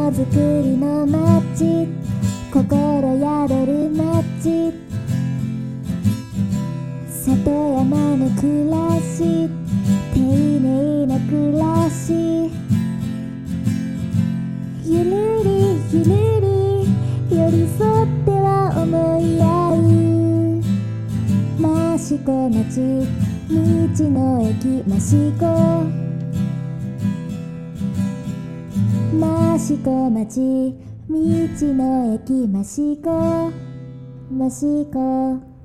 のづくりの街、心宿る街、里山の暮らし、丁寧な暮らし、ゆるりゆるり寄り添っては思い合う。益子町、道の駅益子、益子町、道の駅益子、益子。